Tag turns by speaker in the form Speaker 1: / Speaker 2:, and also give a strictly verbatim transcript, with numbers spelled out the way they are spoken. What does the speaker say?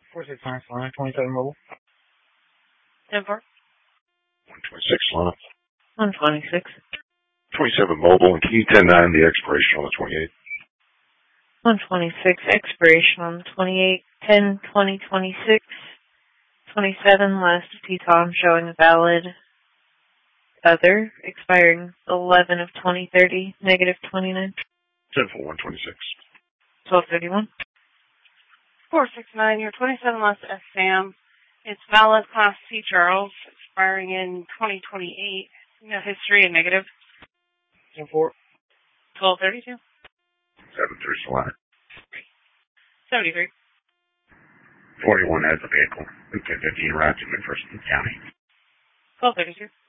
Speaker 1: four six nine, Solana, twenty-seven mobile.
Speaker 2: ten four.
Speaker 3: one twenty-six, Solana.
Speaker 2: one twenty-six.
Speaker 3: twenty-seven mobile, and key ten nine, the expiration on the twenty-eight.
Speaker 2: one twenty-six, expiration on the twenty-eight, ten twenty twenty-six. twenty-seven, last of T TOM showing a valid other, expiring eleven of twenty thirty, negative twenty-nine.
Speaker 3: ten four, one twenty-six.
Speaker 2: twelve thirty-one.
Speaker 4: four six nine, your twenty-seven last S SAM. It's valid Class C Charles, expiring in twenty twenty-eight. No history and negative.
Speaker 1: ten four.
Speaker 4: twelve thirty-two.
Speaker 3: seven three, Solana.
Speaker 4: seventy-three.
Speaker 3: forty-one has a vehicle. fifteen fifteen, route to McPherson County.
Speaker 4: twelve thirty-two.